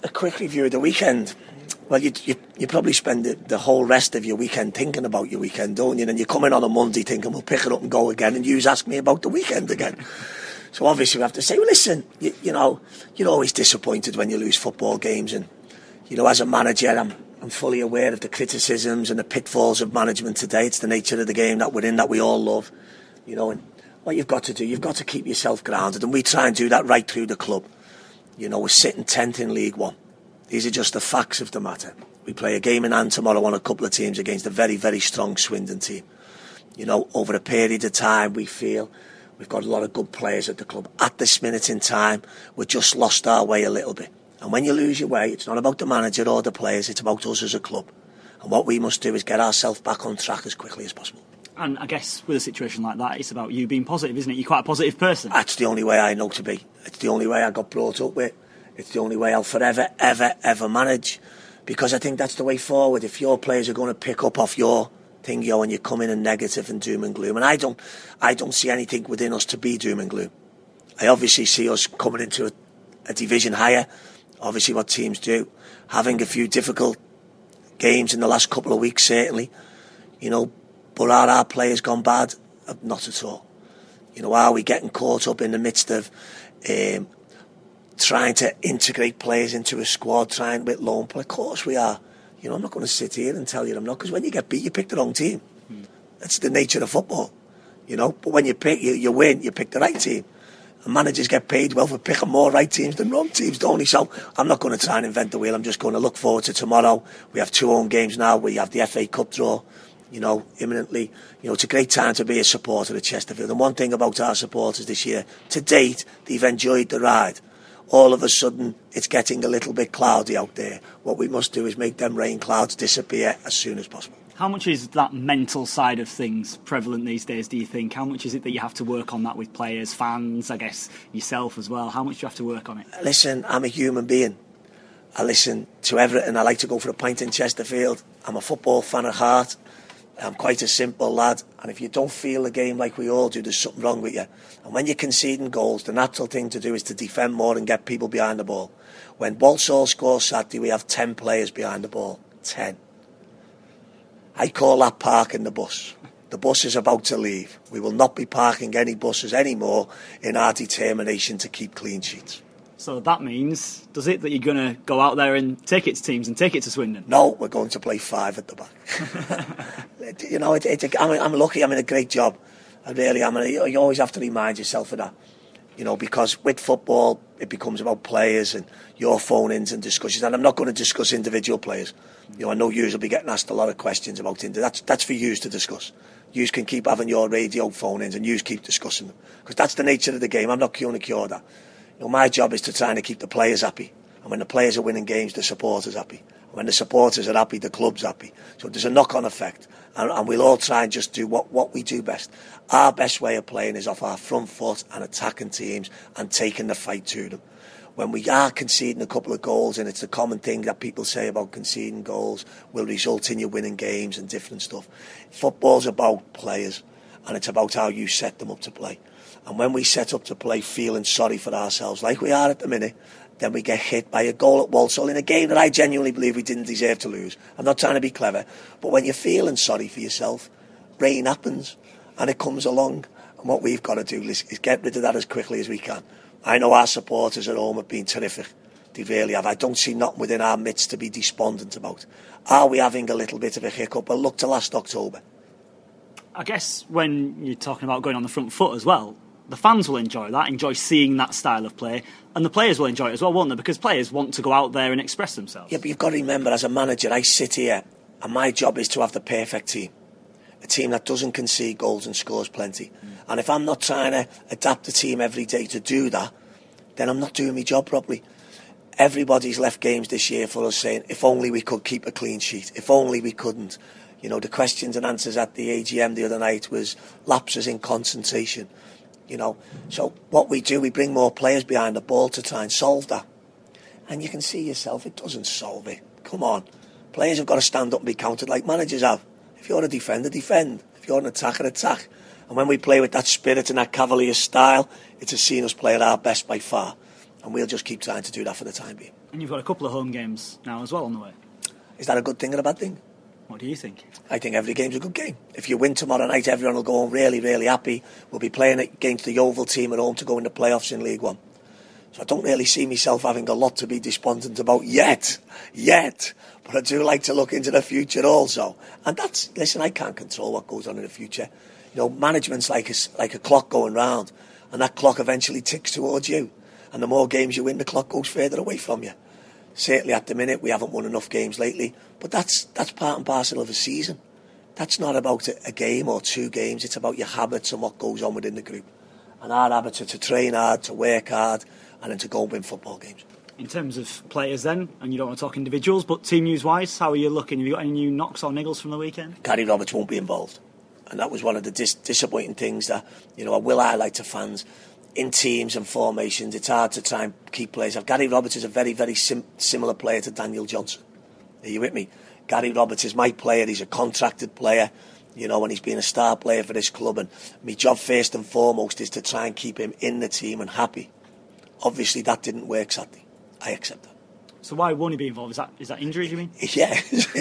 A quick review of the weekend. Well, you probably spend the whole rest of your weekend thinking about your weekend, don't you? And you come in on a Monday thinking, we'll pick it up and go again, and you ask me about the weekend again. So obviously we have to say, well, listen, you know, you're always disappointed when you lose football games. And, you know, as a manager, I'm fully aware of the criticisms and the pitfalls of management today. It's the nature of the game that we're in, that we all love. You know, and what you've got to do, you've got to keep yourself grounded. And we try and do that right through the club. You know, we're sitting 10th in League One. These are just the facts of the matter. We play a game in hand tomorrow on a couple of teams against a very, very strong Swindon team. You know, over a period of time, we feel we've got a lot of good players at the club. At this minute in time, we've just lost our way a little bit. And when you lose your way, it's not about the manager or the players, it's about us as a club. And what we must do is get ourselves back on track as quickly as possible. And I guess with a situation like that, it's about you being positive, isn't it? You're quite a positive person. That's the only way I know to be. It's the only way I got brought up with. It's the only way I'll forever, ever manage. Because I think that's the way forward. If your players are going to pick up off your thing, and you come in and negative and doom and gloom. And I don't see anything within us to be doom and gloom. I obviously see us coming into a division higher. Obviously what teams do. Having a few difficult games in the last couple of weeks, certainly. You know, but are our players gone bad? Not at all. You know, are we getting caught up in the midst of trying to integrate players into a squad, trying with loan play? Of course we are. You know, I'm not going to sit here and tell you I'm not, because when you get beat, you pick the wrong team. That's the nature of football. You know, but when you win, you pick the right team. And managers get paid well for picking more right teams than wrong teams, don't they? So I'm not going to try and invent the wheel. I'm just going to look forward to tomorrow. We have 2 home games now. We have the FA Cup draw, you know, imminently. You know, it's a great time to be a supporter at Chesterfield. And one thing about our supporters this year, to date, they've enjoyed the ride. All of a sudden, it's getting a little bit cloudy out there. What we must do is make them rain clouds disappear as soon as possible. How much is that mental side of things prevalent these days, do you think? How much is it that you have to work on that with players, fans, I guess yourself as well? How much do you have to work on it? Listen, I'm a human being. I listen to everything. I like to go for a pint in Chesterfield. I'm a football fan at heart. I'm quite a simple lad, and if you don't feel the game like we all do, there's something wrong with you. And when you're conceding goals, the natural thing to do is to defend more and get people behind the ball. When Walsall scores Saturday, we have 10 players behind the ball. 10. I call that parking the bus. The bus is about to leave. We will not be parking any buses anymore in our determination to keep clean sheets. So that means, does it, that you're going to go out there and take it to teams and take it to Swindon? No, we're going to play 5 at the back. You know, I'm lucky. I'm in a great job. I really am. And you always have to remind yourself of that. You know, because with football, it becomes about players and your phone-ins and discussions. And I'm not going to discuss individual players. You know, I know you will be getting asked a lot of questions about that's for you to discuss. You can keep having your radio phone-ins and you keep discussing them. Because that's the nature of the game. I'm not going to cure that. You know, my job is to try and keep the players happy. And when the players are winning games, the supporters are happy. And when the supporters are happy, the club's happy. So there's a knock-on effect. And we'll all try and just do what we do best. Our best way of playing is off our front foot and attacking teams and taking the fight to them. When we are conceding a couple of goals, and it's the common thing that people say about conceding goals will result in you winning games and different stuff. Football's about players, and it's about how you set them up to play. And when we set up to play feeling sorry for ourselves, like we are at the minute, then we get hit by a goal at Walsall in a game that I genuinely believe we didn't deserve to lose. I'm not trying to be clever, but when you're feeling sorry for yourself, rain happens, and it comes along. And what we've got to do is get rid of that as quickly as we can. I know our supporters at home have been terrific. They really have. I don't see nothing within our midst to be despondent about. Are we having a little bit of a hiccup? Well, look to last October. I guess when you're talking about going on the front foot as well, the fans will enjoy that, enjoy seeing that style of play, and the players will enjoy it as well, won't they? Because players want to go out there and express themselves. Yeah, but you've got to remember, as a manager, I sit here, and my job is to have the perfect team. A team that doesn't concede goals and scores plenty. And if I'm not trying to adapt the team every day to do that, then I'm not doing my job properly. Everybody's left games this year for us saying, if only we could keep a clean sheet, if only we couldn't. You know, the questions and answers at the AGM the other night was lapses in concentration. You know, so what we do, we bring more players behind the ball to try and solve that. And you can see yourself, it doesn't solve it. Come on. Players have got to stand up and be counted like managers have. If you're a defender, defend. If you're an attacker, attack. And when we play with that spirit and that cavalier style, it's a seen us play at our best by far. And we'll just keep trying to do that for the time being. And you've got a couple of home games now as well on the way. Is that a good thing or a bad thing? What do you think? I think every game's a good game. If you win tomorrow night, everyone will go home really, really happy. We'll be playing against the Yeovil team at home to go into playoffs in League One. So I don't really see myself having a lot to be despondent about yet. But I do like to look into the future also. And listen, I can't control what goes on in the future. Management's like a clock going round, and that clock eventually ticks towards you. And the more games you win, the clock goes further away from you. Certainly at the minute, we haven't won enough games lately. But that's part and parcel of a season. That's not about a game or 2 games. It's about your habits and what goes on within the group. And our habits are to train hard, to work hard, and then to go and win football games. In terms of players then, and you don't want to talk individuals, but team news-wise, how are you looking? Have you got any new knocks or niggles from the weekend? Gary Roberts won't be involved. And that was one of the disappointing things that, I will highlight to fans. In teams and formations, it's hard to try and keep players. Gary Roberts is a very, very similar player to Daniel Johnson. Are you with me? Gary Roberts is my player. He's a contracted player, and he's been a star player for this club. And my job, first and foremost, is to try and keep him in the team and happy. Obviously, that didn't work Saturday. I accept that. So why won't he be involved? Is that injury, you mean? Yeah.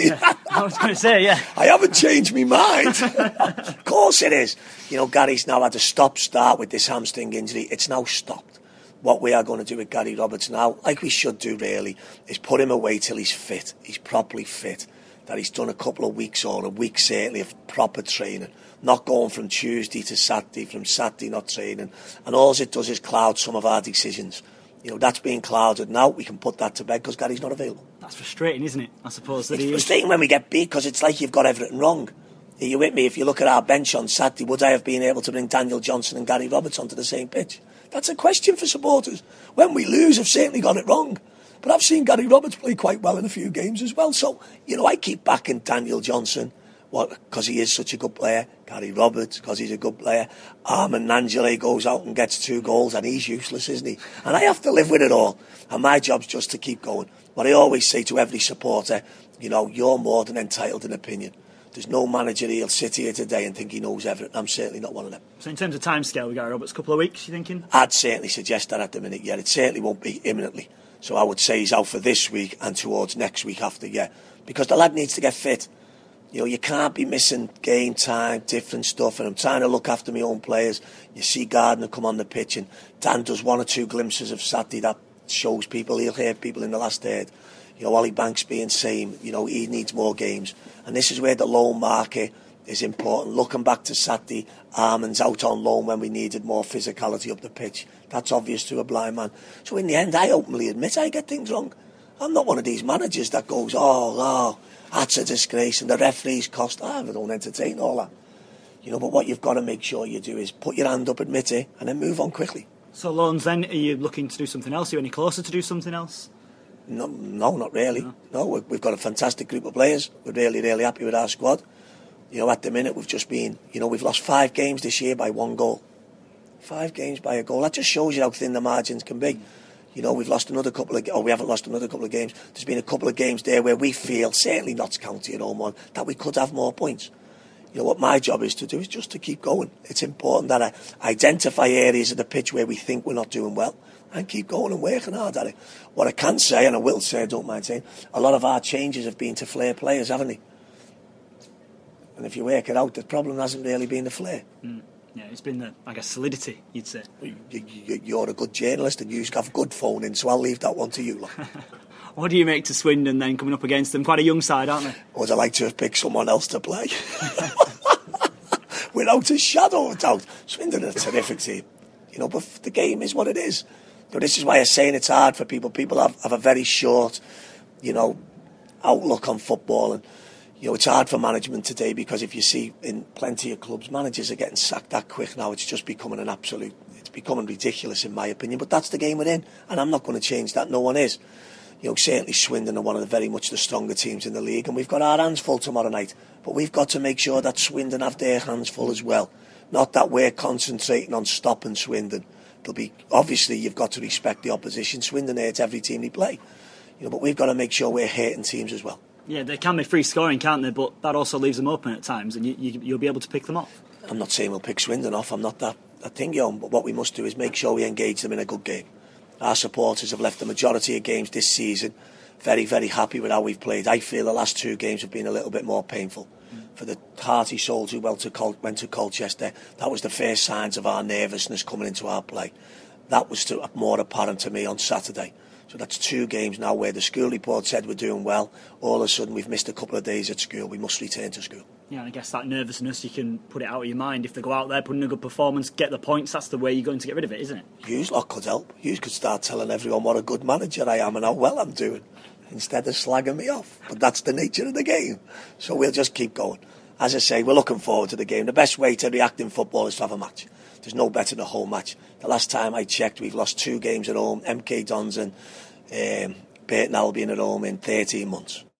I was going to say, yeah. I haven't changed my mind. Of course it is. Gary's now had a stop-start with this hamstring injury. It's now stopped. What we are going to do with Gary Roberts now, like we should do really, is put him away till he's fit. He's properly fit. That he's done a couple of weeks or a week certainly of proper training. Not going from Tuesday to Saturday, from Saturday not training. And all it does is cloud some of our decisions. That's being clouded now. We can put that to bed because Gary's not available. That's frustrating, isn't it? I suppose that it's frustrating when we get beat because it's like you've got everything wrong. Are you with me? If you look at our bench on Saturday, would I have been able to bring Daniel Johnson and Gary Roberts onto the same pitch? That's a question for supporters. When we lose, I've certainly got it wrong. But I've seen Gary Roberts play quite well in a few games as well. So, I keep backing Daniel Johnson because he is such a good player. Gary Roberts, because he's a good player. Armand Nangele goes out and gets 2 goals and he's useless, isn't he? And I have to live with it all. And my job's just to keep going. What I always say to every supporter, you're more than entitled to an opinion. There's no manager who'll sit here today and think he knows everything. I'm certainly not one of them. So in terms of timescale with Gary Roberts, a couple of weeks, you thinking? I'd certainly suggest that at the minute, yeah. It certainly won't be imminently. So I would say he's out for this week and towards next week after, yeah. Because the lad needs to get fit. You can't be missing game time, different stuff. And I'm trying to look after my own players. You see Gardner come on the pitch and Dan does 1 or 2 glimpses of Saturday that shows people, he'll hear people in the last third. Ollie Banks being same, he needs more games. And this is where the loan market is important. Looking back to Saturday, Armand's out on loan when we needed more physicality up the pitch. That's obvious to a blind man. So in the end, I openly admit I get things wrong. I'm not one of these managers that goes, oh, that's a disgrace and the referees cost. I don't entertain all that. But what you've got to make sure you do is put your hand up, admit it, and then move on quickly. So loans then, are you looking to do something else? Are you any closer to do something else? No, not really. No, we've got a fantastic group of players. We're really, really happy with our squad. At the minute we've just been, we've lost 5 games this year by 1 goal. 5 games by a goal. That just shows you how thin the margins can be. We've lost another couple of, we haven't lost another couple of games. There's been a couple of games there where we feel, certainly Notts County and home one, that we could have more points. What my job is to do is just to keep going. It's important that I identify areas of the pitch where we think we're not doing well and keep going and working hard at it. What I can say, and I will say, I don't mind saying, a lot of our changes have been to flair players, haven't they? And if you work it out, the problem hasn't really been the flair. Yeah, it's been the, solidity, you'd say. You're a good journalist and you have good phoning, so I'll leave that one to you, look. What do you make to Swindon then, coming up against them? Quite a young side, aren't they? Would I like to have picked someone else to play? Without a shadow of doubt. Swindon are a terrific team. But the game is what it is. This is why I'm saying it's hard for people. People have a very short, outlook on football. And, it's hard for management today because if you see in plenty of clubs, managers are getting sacked that quick now. It's just becoming it's becoming ridiculous in my opinion. But that's the game we're in. And I'm not going to change that. No one is. Certainly Swindon are one of the very much the stronger teams in the league. And we've got our hands full tomorrow night. But we've got to make sure that Swindon have their hands full as well. Not that we're concentrating on stopping Swindon. Obviously you've got to respect the opposition. Swindon hurts every team they play. But we've got to make sure we're hitting teams as well. Yeah, they can be free scoring, can't they? But that also leaves them open at times, and you'll be able to pick them off. I'm not saying we'll pick Swindon off. I'm not that thing, but what we must do is make sure we engage them in a good game. Our supporters have left the majority of games this season very, very happy with how we've played. I feel the last 2 games have been a little bit more painful. For the hearty souls who went to Colchester, that was the first signs of our nervousness coming into our play. That was more apparent to me on Saturday. So that's 2 games now where the school report said we're doing well. All of a sudden we've missed a couple of days at school. We must return to school. Yeah, and I guess that nervousness, you can put it out of your mind. If they go out there, put in a good performance, get the points, that's the way you're going to get rid of it, isn't it? You lot could help. You could start telling everyone what a good manager I am and how well I'm doing, instead of slagging me off. But that's the nature of the game. So we'll just keep going. As I say, we're looking forward to the game. The best way to react in football is to have a match. There's no better than a home match. The last time I checked, we've lost 2 games at home, MK Dons and Burton Albion at home in 13 months.